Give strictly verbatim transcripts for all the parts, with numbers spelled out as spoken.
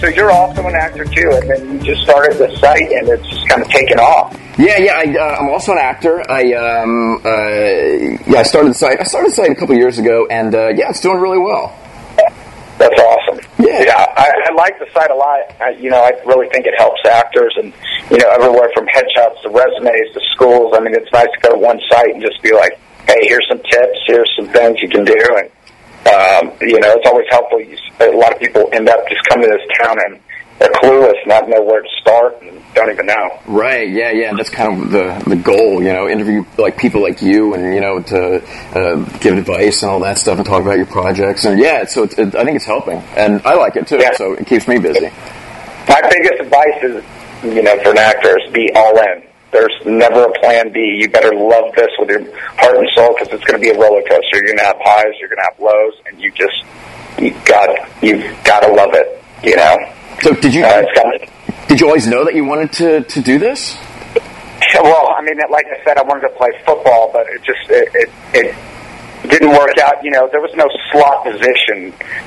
so you're also an actor too, and then you just started the site, and it's just kind of taken off. Yeah, yeah. I, uh, I'm also an actor. I um, uh, yeah, I started the site. I started the site a couple years ago, and uh, yeah, it's doing really well. That's awesome. Yeah, yeah. I, I like the site a lot. I, you know, I really think it helps actors, and you know, everywhere from headshots to resumes to schools. I mean, it's nice to go to one site and just be like, hey, here's some tips, here's some things you can do, and um, you know, it's always helpful. You, a lot of people end up just coming to this town and they're clueless, not know where to start, and don't even know. Right? Yeah, yeah. That's kind of the the goal, you know. Interview like people like you, and you know, to uh, give advice and all that stuff, and talk about your projects. And yeah, so it's, it, I think it's helping, and I like it too. Yeah. So it keeps me busy. My biggest advice is, you know, for an actor is be all in. There's never a plan B. You better love this with your heart and soul, because it's going to be a roller coaster. You're going to have highs, you're going to have lows, and you just you got you've got to love it. You know. So did you uh, kinda, did you always know that you wanted to, to do this? Well, I mean, like I said, I wanted to play football, but it just it it, it didn't work out. You know, there was no slot position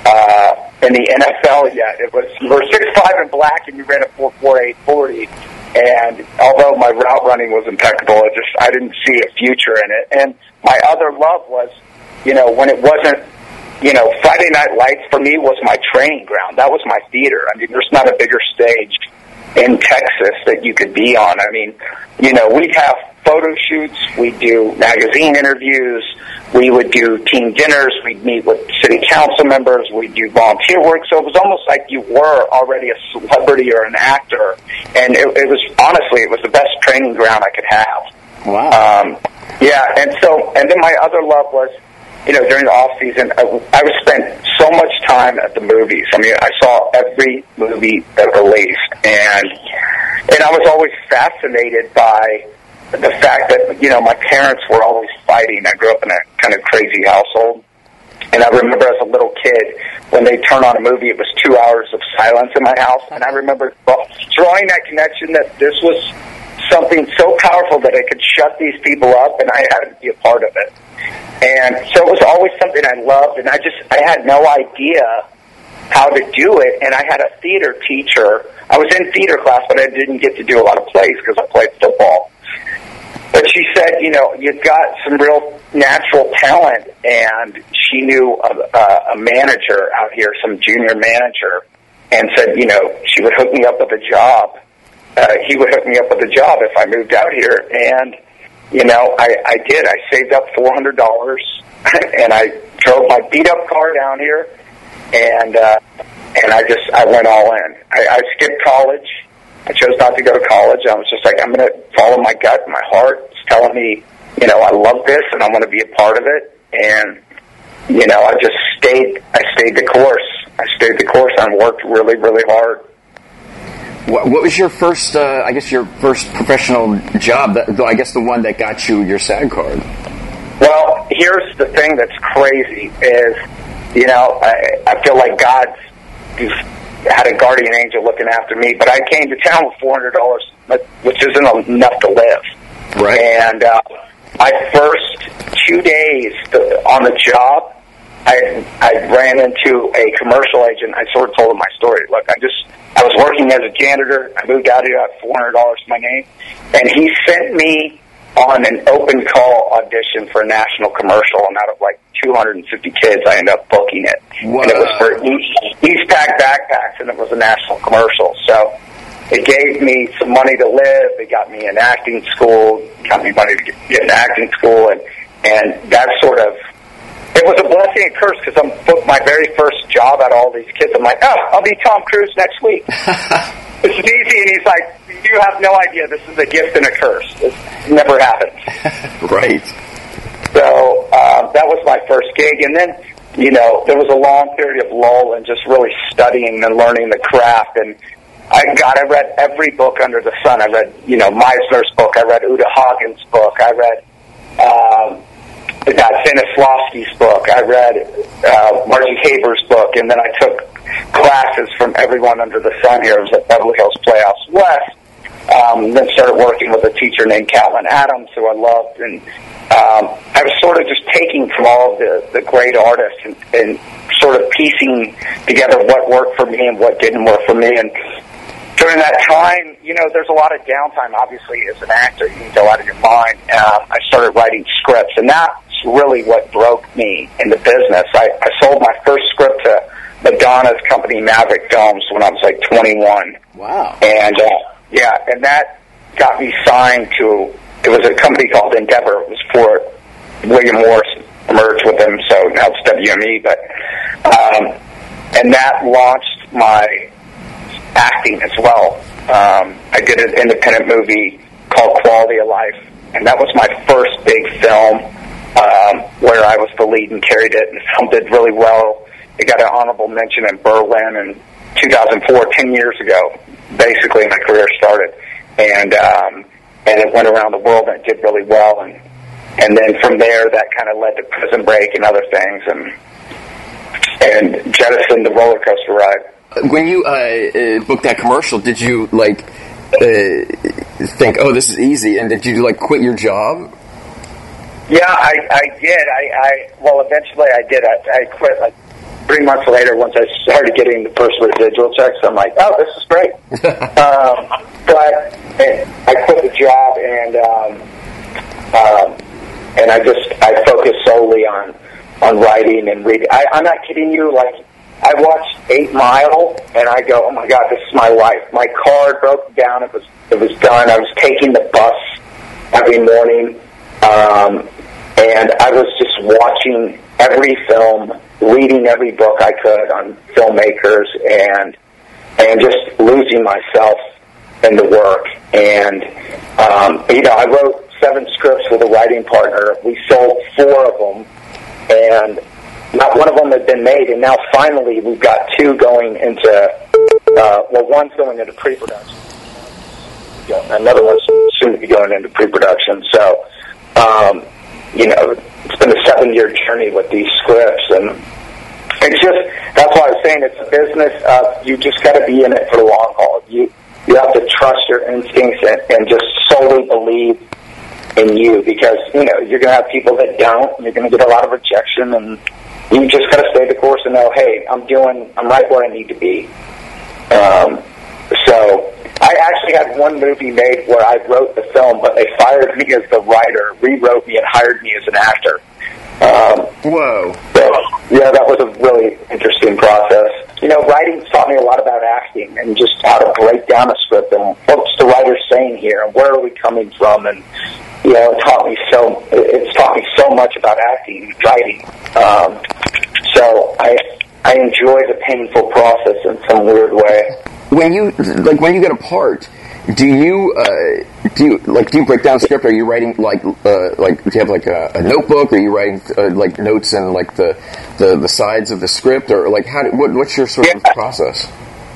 uh, in the N F L yet. It was you were six five and black, and you ran a four four eight forty. And although my route running was impeccable, it just I didn't see a future in it. And my other love was, you know, when it wasn't. You know, Friday Night Lights for me was my training ground. That was my theater. I mean, there's not a bigger stage in Texas that you could be on. I mean, you know, we'd have photo shoots, we'd do magazine interviews, we would do team dinners, we'd meet with city council members, we'd do volunteer work. So it was almost like you were already a celebrity or an actor. And it, it was, honestly, it was the best training ground I could have. Wow. Um, yeah, and so, and then my other love was, you know, during the off season, I, I was spent so much time at the movies. I mean, I saw every movie that released, and and I was always fascinated by the fact that, you know, my parents were always fighting. I grew up in a kind of crazy household, and I remember as a little kid, when they turned on a movie, it was two hours of silence in my house, and I remember drawing that connection that this was something so powerful that it could shut these people up, and I had to be a part of it. And so it was always something I loved, and I just, I had no idea how to do it, and I had a theater teacher. I was in theater class, but I didn't get to do a lot of plays because I played football. But she said, you know, you've got some real natural talent, and she knew a, a, a manager out here, some junior manager, and said, you know, she would hook me up with a job. Uh, he would hook me up with a job if I moved out here, and you know, I, I did. I saved up four hundred dollars, and I drove my beat-up car down here, and uh, and I just, I went all in. I, I skipped college. I chose not to go to college. I was just like, I'm going to follow my gut. My heart is telling me, you know, I love this, and I want to be a part of it. And, you know, I just stayed, I stayed the course. I stayed the course and worked really, really hard. What, what was your first, uh, I guess your first professional job, that, I guess the one that got you your SAG card? Well, here's the thing that's crazy is, you know, I, I feel like God's had a guardian angel looking after me, but I came to town with four hundred dollars, which isn't enough to live. Right. And uh, my first two days on the job, I I ran into a commercial agent. I sort of told him my story. Look, I just, I was working as a janitor. I moved out here. I had four hundred dollars to my name. And he sent me on an open call audition for a national commercial. And out of like two hundred fifty kids, I ended up booking it. Wow. And it was for East, Eastpak Backpacks, and it was a national commercial. So it gave me some money to live. It got me in acting school, got me money to get, get in acting school. And, and that sort of, it was a blessing and curse because I'm booked my very first job out of all these kids. I'm like, oh, I'll be Tom Cruise next week. This is easy. And he's like, you have no idea. This is a gift and a curse. It never happens. Right. So um, that was my first gig. And then, you know, there was a long period of lull and just really studying and learning the craft. And I, God, I read every book under the sun. I read, you know, Meisner's book. I read Uta Hagen's book. I read um, uh, Stanislavski's book. I read uh, Margie Haber's book. And then I took classes from everyone under the sun here. It was at Beverly Hills Playhouse West. Um, then started working with a teacher named Catlin Adams, who I loved, and um, I was sort of just taking from all of the, the great artists and, and sort of piecing together what worked for me and what didn't work for me. And during that time, you know, there's a lot of downtime, obviously, as an actor. You can go out of your mind. Uh, I started writing scripts, and that's really what broke me in the business. I, I sold my first script to Madonna's company, Maverick Films, when I was like twenty-one. Wow. And, uh, yeah, and that got me signed to, it was a company called Endeavor. It was for William Morris, merged with them, so now it's W M E. But, um, and that launched my acting as well. Um, I did an independent movie called Quality of Life, and that was my first big film um, where I was the lead and carried it, and the film did really well. It got an honorable mention in Berlin in two thousand four, ten years ago. Basically, my career started, and um, and it went around the world, and it did really well. And and then from there, that kind of led to Prison Break and other things, and and jettisoned the roller coaster ride. When you uh, uh, booked that commercial, did you like uh, think, "Oh, this is easy," and did you like quit your job? Yeah, I, I did. I, I well, eventually, I did. I, I quit like three months later. Once I started getting the first residual checks, I'm like, "Oh, this is great." um, but I quit the job, and um, um, and I just I focused solely on on writing and reading. I, I'm not kidding you. Like, I watched Eight Mile, and I go, "Oh my God, this is my life." My car broke down. It was it was done. I was taking the bus every morning, um, and I was just watching every film, reading every book I could on filmmakers, and and just losing myself in the work. And um, you know, I wrote seven scripts with a writing partner. We sold four of them, and not one of them had been made, and now finally we've got two going into, uh, well, one's going into pre-production. Another one's soon to be going into pre-production. So, um, you know, it's been a seven-year journey with these scripts, and it's just, that's why I was saying it's a business. Uh, you just got to be in it for the long haul. You you have to trust your instincts and, and just solely believe in you, because, you know, you're going to have people that don't, and you're going to get a lot of rejection, and you just got to stay the course and know, hey, I'm doing, I'm right where I need to be. Um, so I actually had one movie made where I wrote the film, but they fired me as the writer, rewrote me, and hired me as an actor. Um, Whoa. So, yeah, that was a really interesting process. You know, writing taught me a lot about acting and just how to break down a script and what's the writer saying here and where are we coming from, and you know, it taught me so. It's taught me so much about acting and writing. Um, so I I enjoy the painful process in some weird way. When you like when you get a part, do you uh, do you like do you break down the script? Are you writing like uh, like do you have like a, a notebook? Are you writing uh, like notes and like the, the, the sides of the script, or like how? Do, what, what's your sort yeah. of process?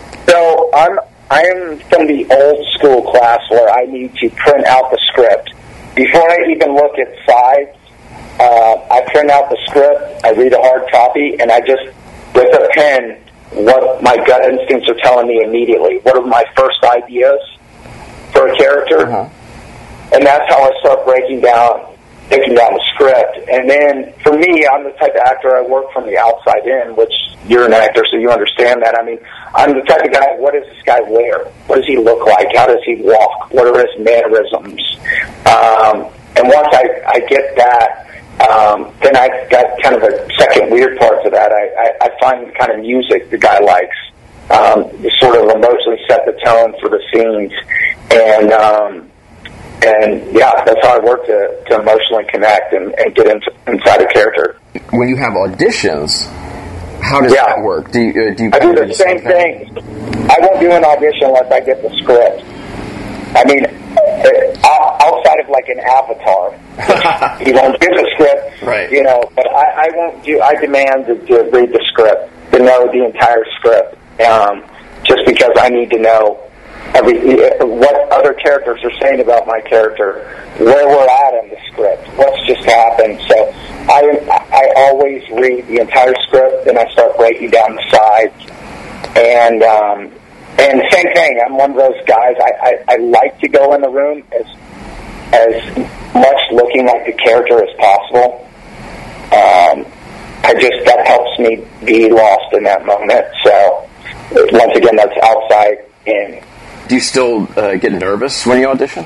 So I'm I'm from the old school class where I need to print out the script. Before I even look at sides, uh, I print out the script, I read a hard copy, and I just, with a pen, what my gut instincts are telling me immediately. What are my first ideas for a character? Uh-huh. And that's how I start breaking down, taking down the script. And then, for me, I'm the type of actor, I work from the outside in, which you're an actor, so you understand that. I mean, I'm the type of guy, what does this guy wear? What does he look like? How does he walk? What are his mannerisms? Um, and once I, I get that, um, then I've got kind of a second weird part to that. I, I, I find the kind of music the guy likes. Um, to sort of emotionally set the tone for the scenes. And, um, and yeah, that's how I work to, to emotionally connect and, and get into, inside a character. When you have auditions, how does yeah. that work? Do you, uh, do you I do the same thing. I won't do an audition unless I get the script. I mean, outside of like an Avatar, you won't give the script, right? You know. But I, I won't do. I demand to, to read the script, to know the entire script, um, just because I need to know every what other characters are saying about my character, where we're at in the script, what's just happened. So I I always read the entire script, then I start breaking down the sides, and um, and same thing. I'm one of those guys. I, I, I like to go in the room as as much looking like the character as possible. Um, I just that helps me be lost in that moment. So once again, that's outside in. Do you still uh, get nervous when you audition?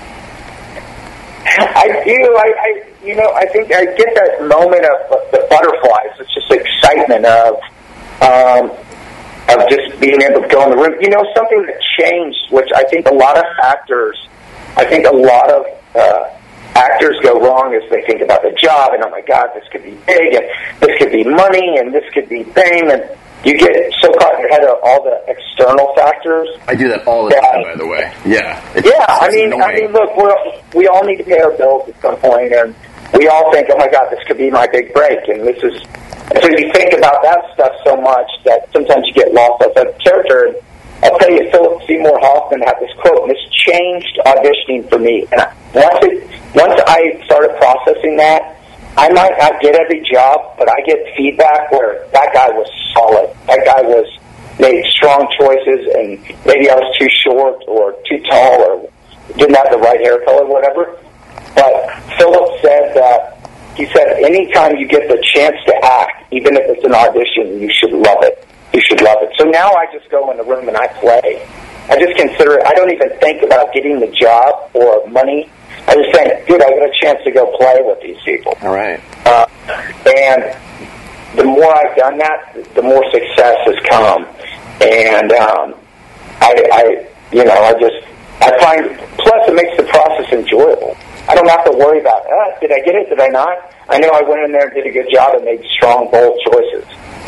I do. I, I, you know, I think I get that moment of the butterflies. It's just excitement of, um, of just being able to go in the room. You know, something that changed, which I think a lot of actors, I think a lot of uh, actors go wrong as they think about the job, and oh my God, this could be big, and this could be money, and this could be fame, and you get so caught in your head of all the external factors. I do that all the that, time, by the way. Yeah. It's, yeah, it's I mean, annoying. I mean, look, we're, we all need to pay our bills at some point, and we all think, oh my God, this could be my big break, and this is. And so you think about that stuff so much that sometimes you get lost as a character. And I'll tell you, Philip Seymour Hoffman had this quote, and this changed auditioning for me. And I, once it, once I started processing that, I might not get every job, but I get feedback where that guy was solid. That guy was made strong choices, and maybe I was too short or too tall or didn't have the right hair color, whatever. But Philip said that, he said, anytime you get the chance to act, even if it's an audition, you should love it. You should love it. So now I just go in the room and I play. I just consider it, I don't even think about getting the job or money. I just think, dude, I got a chance to go play with these people. All right. Uh, and the more I've done that, the more success has come. And um, I, I, you know, I just, I find, plus it makes the process enjoyable. I don't have to worry about, uh, did I get it, did I not? I know I went in there and did a good job and made strong, bold choices.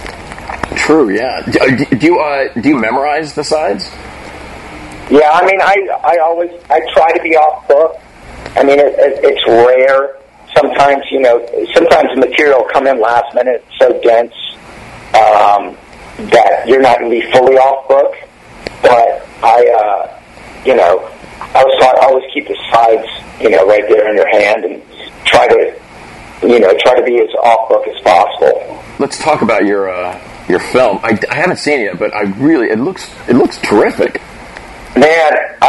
True, yeah. Do, do you uh, do you memorize the sides? Yeah, I mean, I, I always, I try to be off book. I mean, it, it, it's rare. Sometimes, you know, sometimes the material will come in last minute, so dense um, that you're not going to be fully off book. But I, uh, you know, I was taught I always keep the sides, you know, right there in your hand and try to, you know, try to be as off book as possible. Let's talk about your uh, your film. I, I haven't seen it yet, but I really it looks it looks terrific. Man, I,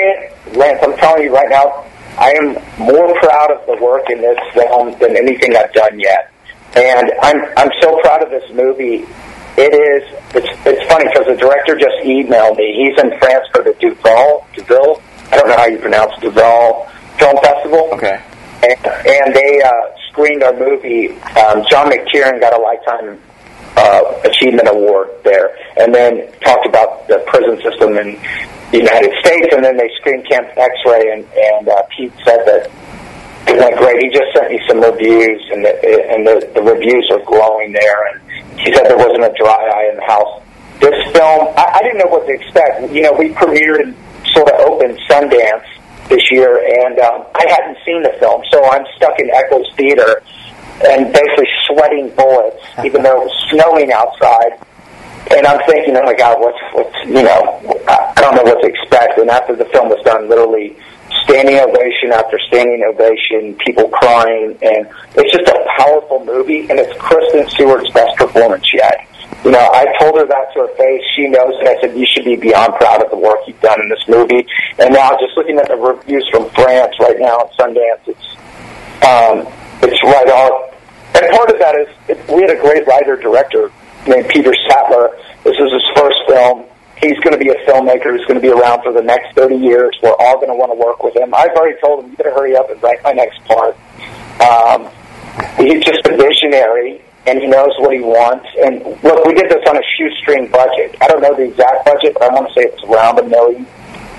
I Lance, I'm telling you right now, I am more proud of the work in this film than anything I've done yet. And I'm I'm so proud of this movie. It is, it's it's funny because the director just emailed me. He's in France for the Duval, Duval, I don't know how you pronounce Duval Film Festival. Okay. And, and they uh, screened our movie. Um, John McTiernan got a Lifetime uh, Achievement Award there. And then talked about the prison system in the United States. And then they screened Camp X-Ray, and, and uh, Pete said that it went great. He just sent me some reviews, and the, and the, the reviews are glowing there. And he said there wasn't a dry eye in the house. This film, I, I didn't know what to expect. You know, we premiered and sort of opened Sundance this year, and um, I hadn't seen the film, so I'm stuck in Echoes Theater and basically sweating bullets, even though it was snowing outside. And I'm thinking, oh my God, what's, what's you know, I don't know what to expect. And after the film was done, literally standing ovation after standing ovation, people crying, and it's just a powerful movie, and it's Kristen Stewart's best performance yet. You know, I told her that to her face. She knows it. I said, you should be beyond proud of the work you've done in this movie. And now, just looking at the reviews from France right now at Sundance, it's um, it's right on. And part of that is, it, we had a great writer-director named Peter Sattler. This is his first film. He's going to be a filmmaker who's going to be around for the next thirty years. We're all going to want to work with him. I've already told him, you better hurry up and write my next part. Um, he's just a visionary, and he knows what he wants. And look, we did this on a shoestring budget. I don't know the exact budget, but I want to say it's around a million.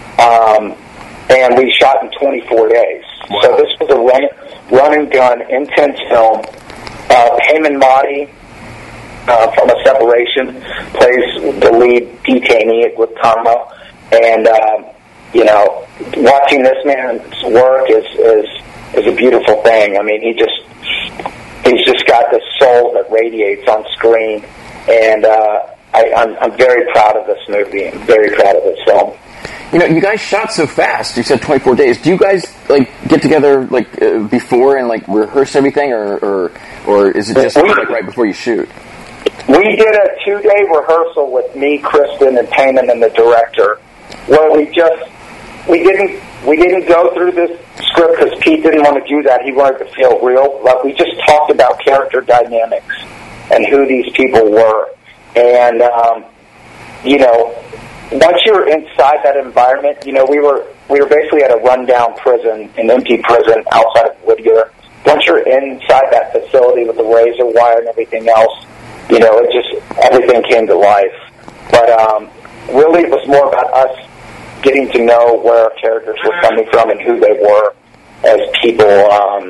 Um, and we shot in twenty-four days. Wow. So this was a run, run and gun, intense film. Uh, Payman Mahdi, uh, from A Separation, plays the lead detainee at Guantanamo. And, um, you know, watching this man's work is, is, is a beautiful thing. I mean, he just... He's just got this soul that radiates on screen, and uh, I, I'm, I'm very proud of this movie. I'm very proud of this film. You know, you guys shot so fast. You said twenty-four days. Do you guys like get together like uh, before and like rehearse everything, or or, or is it just we, like right before you shoot? We did a two-day rehearsal with me, Kristen, and Payman, and the director, where we just we didn't we didn't go through this script because Pete didn't want to do that. He wanted to feel real. But we just talked about character dynamics and who these people were. And um, you know, once you're inside that environment, you know, we were we were basically at a rundown prison, an empty prison outside of Whittier. Once you're inside that facility with the razor wire and everything else, you know, it just, everything came to life. But um, really it was more about us getting to know where our characters were coming from and who they were as people. Um,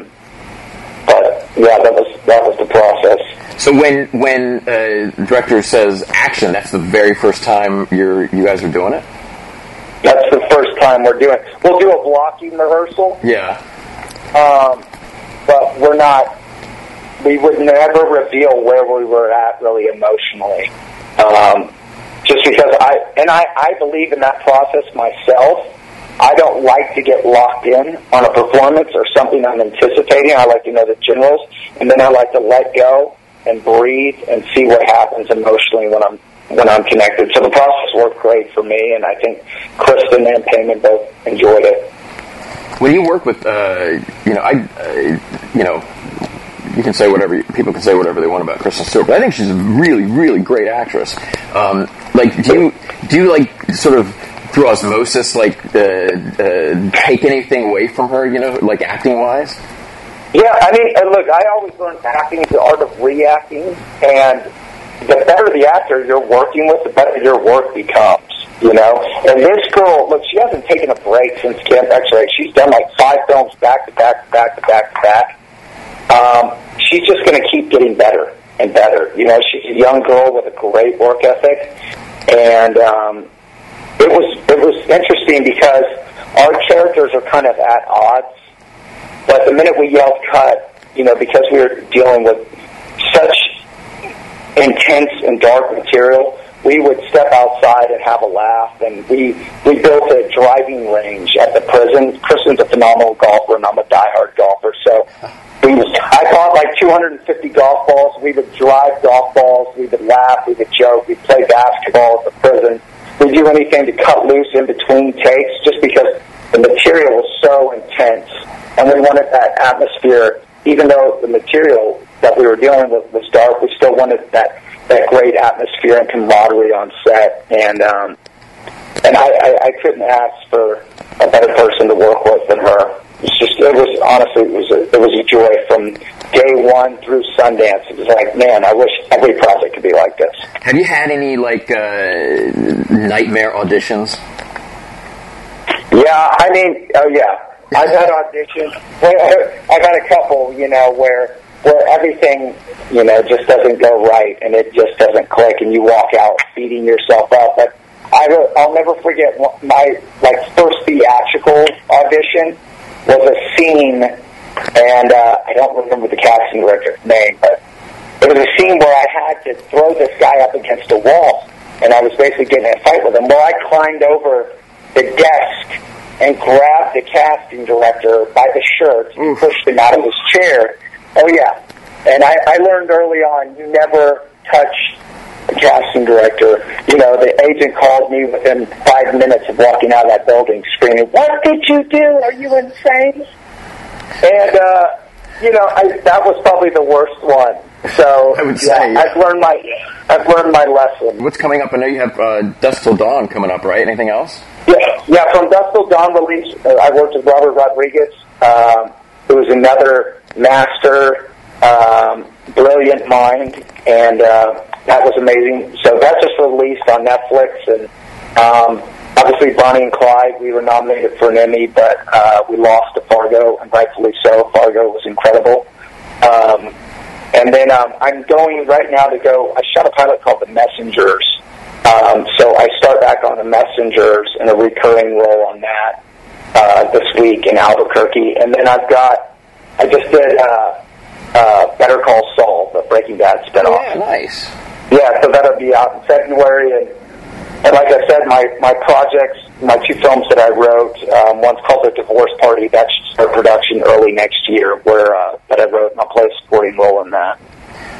but, yeah, that was that was the process. So when when uh, the director says action, that's the very first time you're you guys are doing it? That's the first time we're doing it. We'll do a blocking rehearsal. Yeah. Um, but we're not... We would never reveal where we were at really emotionally. Um, just because I, and I, I believe in that process myself. I don't like to get locked in on a performance or something I'm anticipating. I like to know the generals, and then I like to let go and breathe and see what happens emotionally when I'm when I'm connected. So the process worked great for me, and I think Kristen and Payman both enjoyed it. When you work with, uh, you know, I, uh, you know. You can say whatever, people can say whatever they want about Kristen Stewart, but I think she's a really, really great actress. Um, like, do you, do you, like, sort of, through osmosis, like, uh, uh, take anything away from her, you know, like, acting-wise? Yeah, I mean, and look, I always learned acting is the art of reacting, and the better the actor you're working with, the better your work becomes, you know? And this girl, look, she hasn't taken a break since Camp X-Ray. She's done, like, five films back to back to back to back to back. Um, she's just going to keep getting better and better. You know, she's a young girl with a great work ethic, and um, it was it was interesting because our characters are kind of at odds. But the minute we yelled cut, you know, because we were dealing with such intense and dark material, we would step outside and have a laugh. And we we built a driving range at the prison. Kristen's a phenomenal golfer, and I'm a diehard golfer, so. We was, I bought like two hundred fifty golf balls. We would drive golf balls. We would laugh. We would joke. We'd play basketball at the prison. We'd do anything to cut loose in between takes just because the material was so intense. And we wanted that atmosphere, even though the material that we were dealing with was dark, we still wanted that, that great atmosphere and camaraderie on set. And um, and I, I, I couldn't ask for a better person to work with than her. It's just, it was, honestly, it was a, it was a joy from day one through Sundance. It was like, man, I wish every project could be like this. Have you had any, like, uh, nightmare auditions? Yeah, I mean, oh yeah. I've had auditions. I've had a couple, you know, where, where everything, you know, just doesn't go right and it just doesn't click and you walk out beating yourself up. But I, I'll never forget my, like, first theatrical audition. Was a scene, and uh, I don't remember the casting director's name, but it was a scene where I had to throw this guy up against a wall, and I was basically getting in a fight with him. Well, I climbed over the desk and grabbed the casting director by the shirt and pushed him out of his chair. Oh, yeah. And I, I learned early on, you never touch the casting director. You know, the agent called me within five minutes of walking out of that building screaming, "What did you do? Are you insane?" And, uh, you know, I, that was probably the worst one. So, I would yeah, say, yeah. I've learned my, I've learned my lesson. What's coming up? I know you have uh, Dusk Till Dawn coming up, right? Anything else? Yeah, yeah. From Dusk Till Dawn release, uh, I worked with Robert Rodriguez, um, who is another master, um, brilliant mind, and uh, that was amazing. So that just released on Netflix, and um, obviously Bonnie and Clyde, we were nominated for an Emmy, but uh, we lost to Fargo, and rightfully so. Fargo was incredible. Um, and then um, I'm going right now to go, I shot a pilot called The Messengers. Um, so I start back on The Messengers in a recurring role on that uh, this week in Albuquerque. And then I've got, I just did uh, uh, Better Call Saul, the Breaking Bad spinoff. Oh, yeah, nice. Yeah, so that'll be out in February. And, and like I said, my, my projects, my two films that I wrote, um, one's called The Divorce Party. That should start production early next year, where uh, that I wrote, and I'll play a supporting role in that.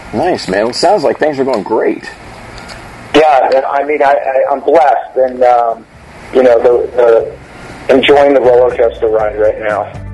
Nice, man. Well, it sounds like things are going great. Yeah, I mean, I, I, I'm blessed, and um, you know, the, the enjoying the roller coaster ride right now.